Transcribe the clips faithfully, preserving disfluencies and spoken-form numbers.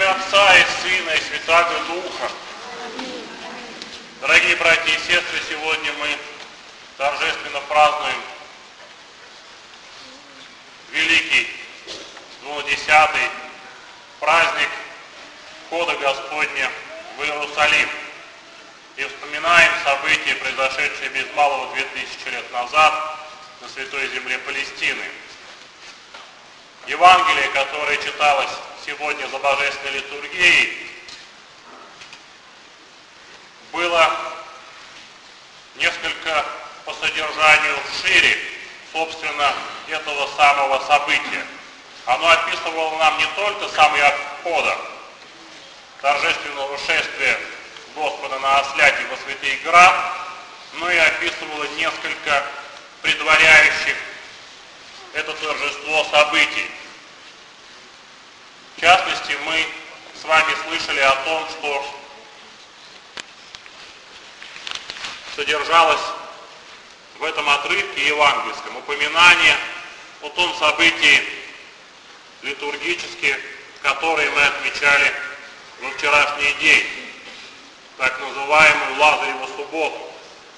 имя Отца и Сына и Святаго Духа. Дорогие братья и сестры, сегодня мы торжественно празднуем великий двунадесятый праздник входа Господня в Иерусалим. И вспоминаем события, произошедшие без малого две тысячи лет назад на святой земле Палестины. Евангелие, которое читалось сегодня за Божественной литургией, было несколько по содержанию шире, собственно, этого самого события. Оно описывало нам не только самый акт входа, торжественного шествия Господа на осляке во Святый Град, но и описывало несколько предваряющих это торжество событий. В частности, мы с вами слышали о том, что содержалось в этом отрывке евангельском упоминание о том событии литургически, которое мы отмечали во вчерашний день, так называемую Лазареву субботу,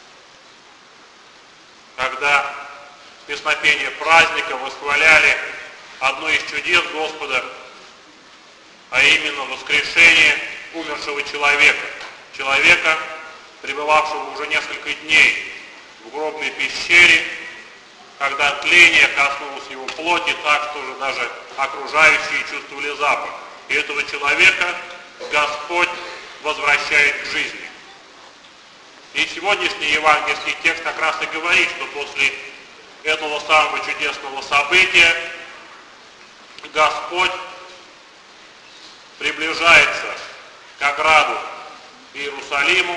когда в песнопении праздника восхваляли одно из чудес Господа, а именно воскрешение умершего человека, человека, пребывавшего уже несколько дней в гробной пещере, когда тление коснулось его плоти так, что уже даже окружающие чувствовали запах. И этого человека Господь возвращает к жизни. И сегодняшний евангельский текст как раз и говорит, что после этого самого чудесного события Господь приближается к ограду Иерусалиму,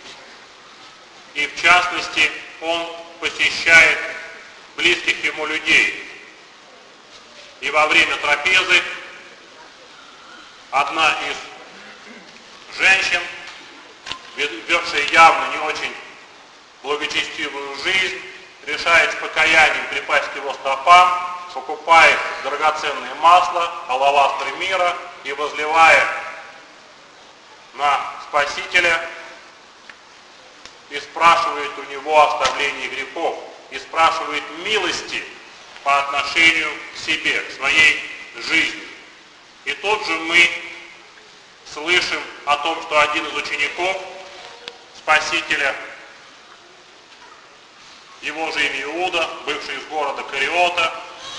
и в частности Он посещает близких Ему людей. И во время трапезы одна из женщин, ведшая явно не очень благочестивую жизнь, решает с покаянием припасть к Его стопам, покупает драгоценное масло, алавастр мира и, возливая на Спасителя, и спрашивает у Него оставление грехов, и спрашивает милости по отношению к себе, к своей жизни. И тут же мы слышим о том, что один из учеников Спасителя, его же имя Иуда, бывший из города Кариота,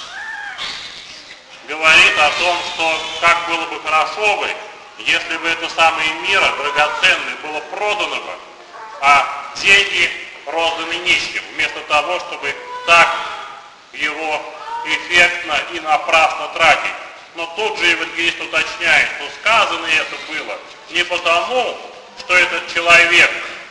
говорит о том, что как было бы хорошо бы, если бы это самое мира драгоценное было продано бы, а деньги розданы нищим, вместо того, чтобы так его эффектно и напрасно тратить. Но тут же евангелист уточняет, что сказано это было не потому, что этот человек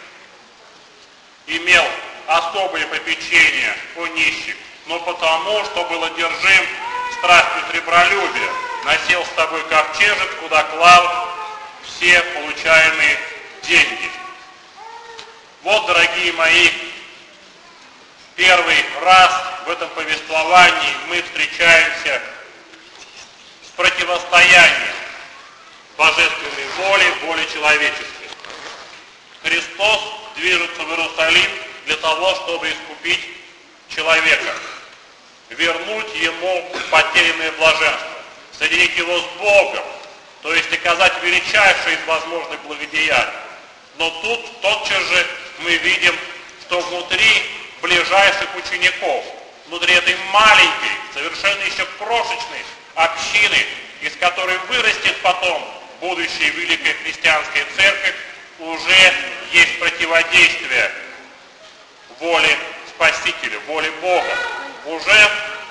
имел особое попечение о нищих, но потому, что был одержим страстью сребролюбия, носил с собой ковчежек, куда клал все получаемые деньги. Вот, дорогие мои, первый раз в этом повествовании мы встречаемся с противостоянием божественной воли, воли человеческой. Христос движется в Иерусалим для того, чтобы искупить человека, вернуть ему потерянное блаженство, соединить его с Богом, то есть оказать величайшее из возможных благодеяний. Но тут тотчас же мы видим, что внутри ближайших учеников, внутри этой маленькой, совершенно еще крошечной общины, из которой вырастет потом будущая великая христианская церковь, уже есть противодействие воле Спасителя, воле Бога. Уже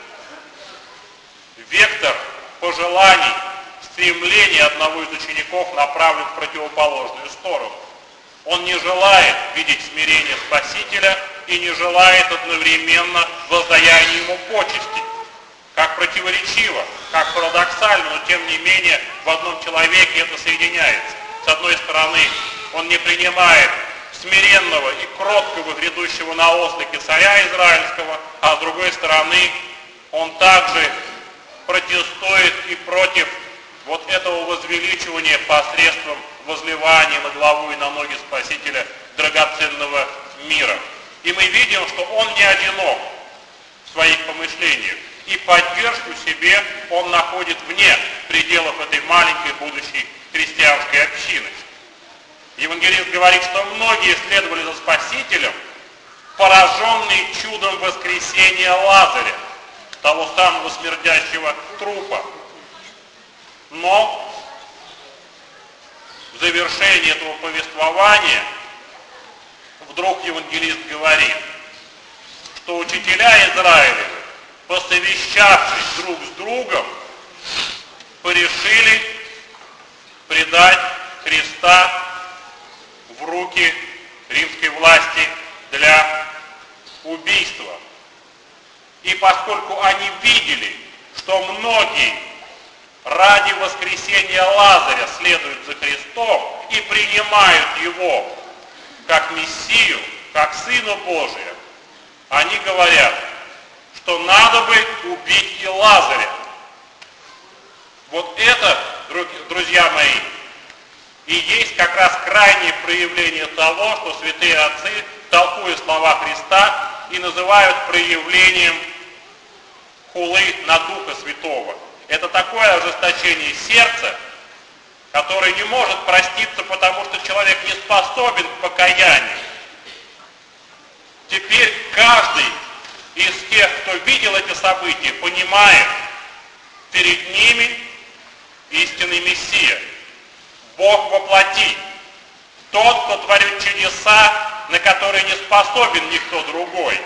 вектор пожеланий, стремлений одного из учеников направлен в противоположную сторону. Он не желает видеть смирение Спасителя и не желает одновременно воздаяния Ему почести. Как противоречиво, как парадоксально, но тем не менее в одном человеке это соединяется. С одной стороны, он не принимает смиренного и кроткого, грядущего на ослике царя израильского, а с другой стороны, он также протестует и против вот этого возвеличивания посредством возливания на главу и на ноги Спасителя драгоценного мира. И мы видим, что он не одинок в своих помышлениях, и поддержку себе он находит вне пределов этой маленькой будущей христианской общины. Евангелист говорит, что многие следовали за Спасителем, пораженные чудом воскресения Лазаря, того самого смердящего трупа. Но в завершении этого повествования вдруг евангелист говорит, что учителя Израилевы, посовещавшись друг с другом, порешили предать Христа в руки римской власти для убийства. И поскольку они видели, что многие ради воскресения Лазаря следуют за Христом и принимают Его как Мессию, как Сына Божия, они говорят, что надо бы убить и Лазаря. Вот это, друзья мои, и есть как раз крайнее проявление того, что святые отцы, толкуя слова Христа, и называют проявлением хулы на Духа Святого. Это такое ожесточение сердца, которое не может проститься, потому что человек не способен к покаянию. Теперь каждый из тех, кто видел эти события, понимает, перед ними истинный Мессия, Бог во плоти, тот, кто творит чудеса, на которые не способен никто другой.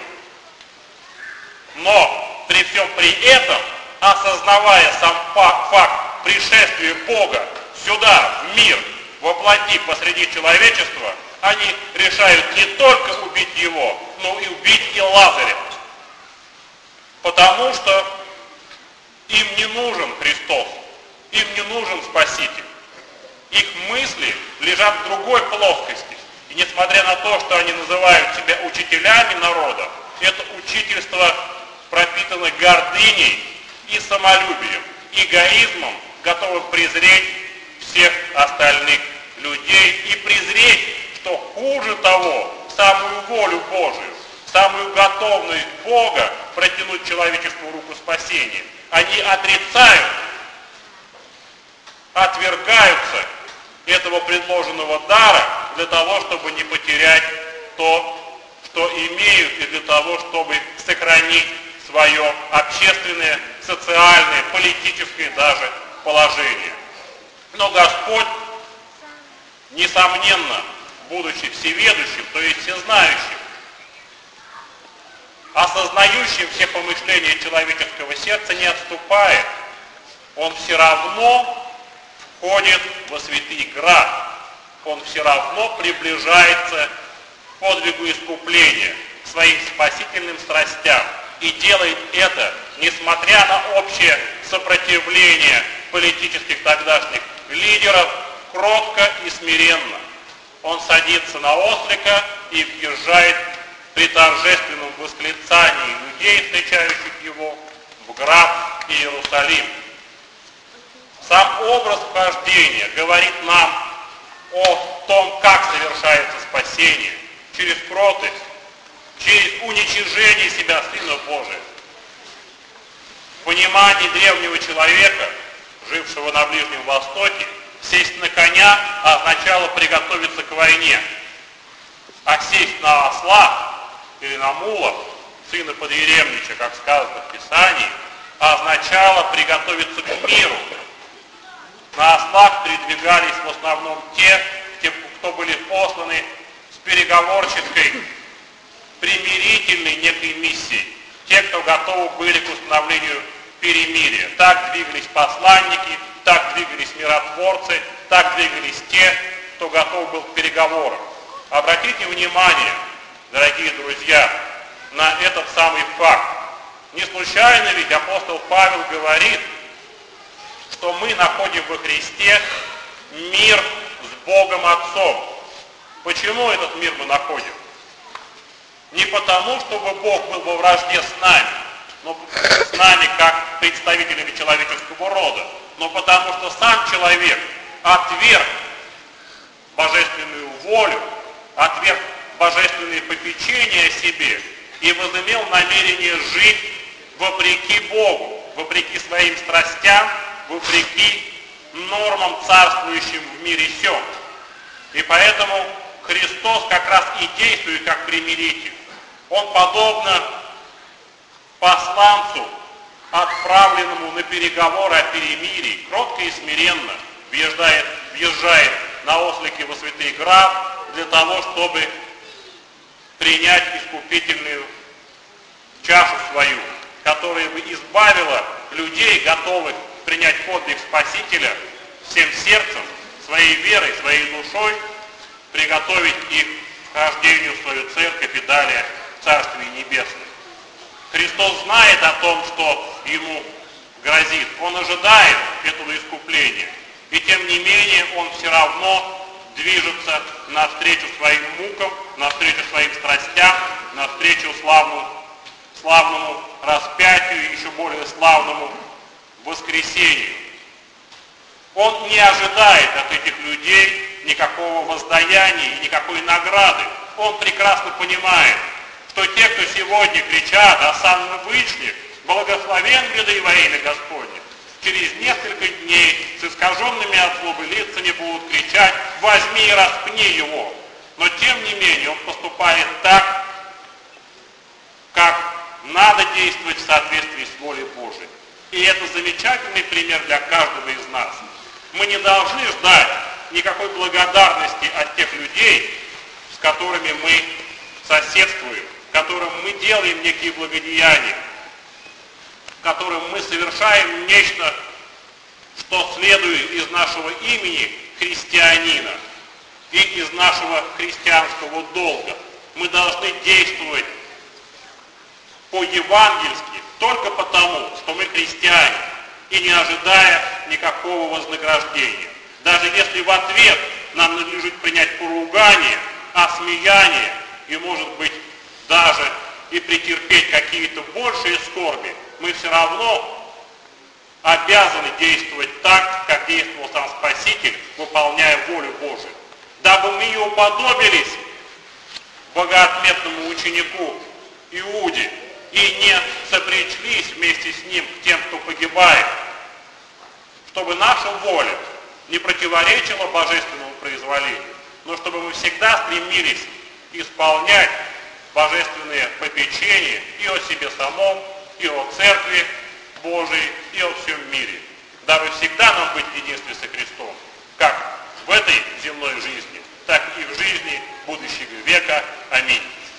Но при всем при этом, осознавая сам факт пришествия Бога сюда, в мир, во плоти посреди человечества, они решают не только убить его, но и убить и Лазаря. Потому что им не нужен Христос, им не нужен Спаситель. Их мысли лежат в другой плоскости. И несмотря на то, что они называют себя учителями народа, это учительство пропитано гордыней и самолюбием, эгоизмом, готовым презреть всех остальных людей и презреть, что хуже того, самую волю Божию, самую готовность Бога протянуть человечеству руку спасения. Они отрицают, отвергаются этого предложенного дара для того, чтобы не потерять то, что имеют, и для того, чтобы сохранить свое общественное, социальное, политическое даже положение. Но Господь, несомненно, будучи всеведущим, то есть всезнающим, осознающим все помышления человеческого сердца, не отступает. Он все равно входит во святый град. Он все равно приближается к подвигу искупления, к своим спасительным страстям. И делает это, несмотря на общее сопротивление политических тогдашних лидеров, кротко и смиренно. Он садится на ослика и въезжает при торжественном восклицании людей, встречающих его, в град Иерусалим. Сам образ вхождения говорит нам о том, как совершается спасение, через кротость, через уничижение себя Сына Божия. В понимании древнего человека, жившего на Ближнем Востоке, сесть на коня означало приготовиться к войне, а сесть на осла или на мула, сына подъеремнича, как сказано в Писании, означало приготовиться к миру. На ослах передвигались в основном те, кто были посланы с переговорческой, примирительной некой миссией. Те, кто готовы были к установлению перемирия. Так двигались посланники, так двигались миротворцы, так двигались те, кто готов был к переговорам. Обратите внимание, дорогие друзья, на этот самый факт. Не случайно ведь апостол Павел говорит, что мы находим во Христе мир с Богом Отцом. Почему этот мир мы находим? Не потому, чтобы Бог был во вражде с нами, но с нами как представителями человеческого рода, но потому что сам человек отверг божественную волю, отверг божественные попечения о себе и возымел намерение жить вопреки Богу, вопреки своим страстям, вопреки нормам, царствующим в мире сём. И поэтому Христос как раз и действует как примиритель. Он, подобно посланцу, отправленному на переговоры о перемирии, кротко и смиренно въезжает, въезжает на ослике во Святый Град для того, чтобы принять искупительную чашу свою, которая бы избавила людей, готовых принять подвиг Спасителя, всем сердцем, своей верой, своей душой, приготовить их к хождению в свою церковь и далее в Царствие Небесное. Христос знает о том, что ему грозит. Он ожидает этого искупления. И тем не менее он все равно движется навстречу своим мукам, навстречу своим страстям, навстречу славному, славному распятию и еще более славному воскресению. Он не ожидает от этих людей никакого воздаяния и никакой награды. Он прекрасно понимает, что те, кто сегодня кричат «Асан Вышних, благословен гряды во имя Господне», через несколько дней с искаженными от злобы лицами будут кричать «Возьми и распни его». Но тем не менее он поступает так, как надо действовать в соответствии с волей Божией. И это замечательный пример для каждого из нас. Мы не должны ждать никакой благодарности от тех людей, с которыми мы соседствуем, которым мы делаем некие благодеяния, которым мы совершаем нечто, что следует из нашего имени христианина и из нашего христианского долга. Мы должны действовать по-евангельски только потому, что мы христиане, и не ожидая никакого вознаграждения. Даже если в ответ нам надлежит принять поругание, осмеяние и, может быть, даже и претерпеть какие-то большие скорби, мы все равно обязаны действовать так, как действовал сам Спаситель, выполняя волю Божию. Дабы мы и уподобились богоотметному ученику Иуде и не сопрячлись вместе с ним к тем, кто погибает, чтобы наша воля не противоречила божественному произволению, но чтобы мы всегда стремились исполнять божественные попечения и о себе самом, и о Церкви Божией, и о всем мире, дабы всегда нам быть в единстве со Христом, как в этой земной жизни, так и в жизни будущего века. Аминь.